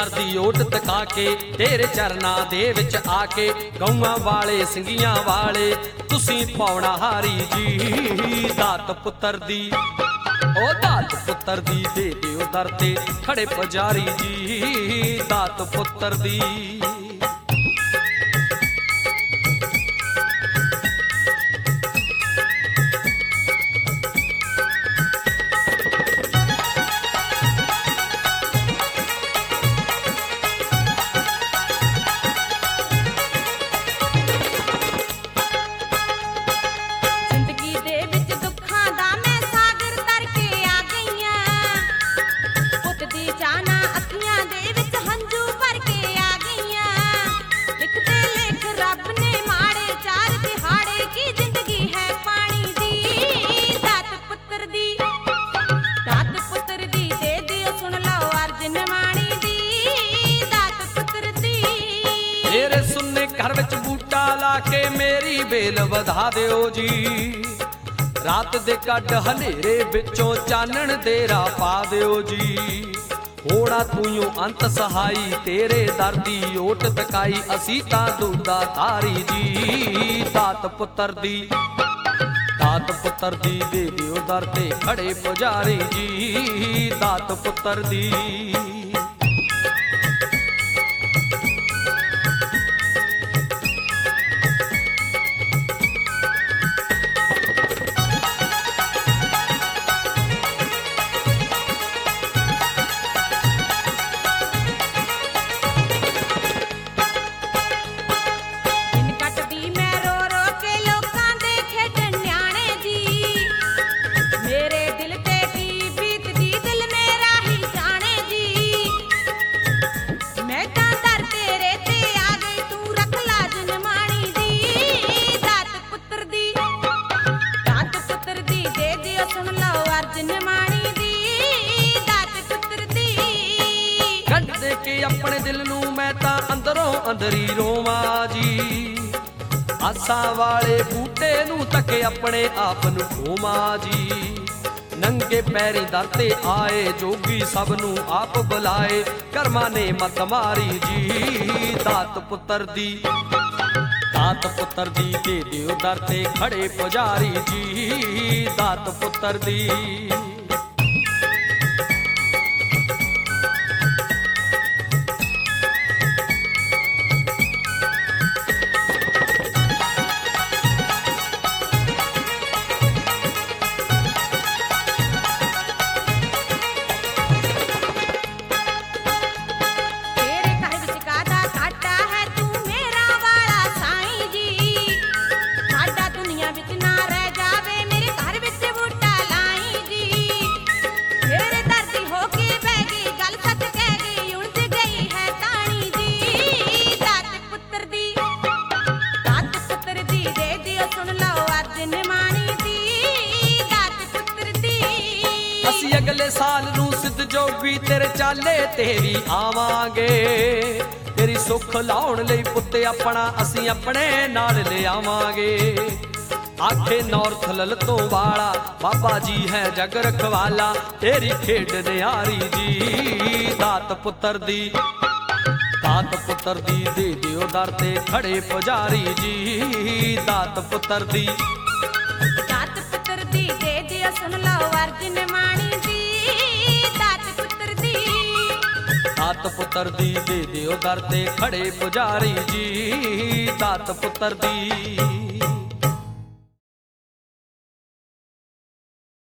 ਦਰ ਦੀ ਓਟ ਤਕਾ ਕੇ ਤੇਰੇ ਚਰਨਾਂ ਦੇ ਵਿੱਚ ਆ ਕੇ ਗਊਆਂ ਵਾਲੇ ਸਿੰਘੀਆਂ ਵਾਲੇ ਤੁਸੀਂ ਪਾਉਣਾ ਹਾਰੀ ਜੀ। ਦਾਤ ਪੁੱਤਰ ਦੀ ਓ ਦਾਤ ਪੁੱਤਰ ਦੀ ਦੇ ਦਿਓ ਦਰ ਤੇ ਖੜੇ ਪੁਜਾਰੀ ਜੀ। ਦਾਤ ਪੁੱਤਰ ਦੀ मेरे सुन्ने घर विच बूटा ला के मेरी बेल वधा दिओ जी। रात दे कट हनेरे विचों चानण देरा पा दिओ जी। होड़ा तूं अंत सहाई तेरे दर दी ओट तकाई असी तां दूदा तारी जी। दात पुत्तर दी दे दिओ दर ते खड़े पुजारी जी। दात पुत्तर दी अपने दिल नू मैं तां अंदरों अंदरी रोवां जी। आसां वाले बूटे नू तके अपने आप नू खोवां जी। नंगे पैरी दर ते आए जोगी सब नू आप बुलाए कर्मा ने मत मारी जी। दात पुत्तर दी दे दिओ दर ते खड़े पुजारी जी। दात पुत्तर दी अगले साल नू सिद्ध जोगी तेरे चाले तेरी आवांगे। तेरी सुख लाउण लई पुत्ते अपना असी अपने नाल ले आवांगे। आखे नौरथ ललतों वाला बाबा जी है जग रखवाला तेरी खेड निहारी जी। दात पुत्तर दी दे दिओ दर ते खड़े पुजारी जी। दात पुत्तर दी दे दिओ सुन लो अर्जुन माणी। दात पुत्तर दी दे दिओ दर ते खड़े पुजारी जी। दात पुत्तर दी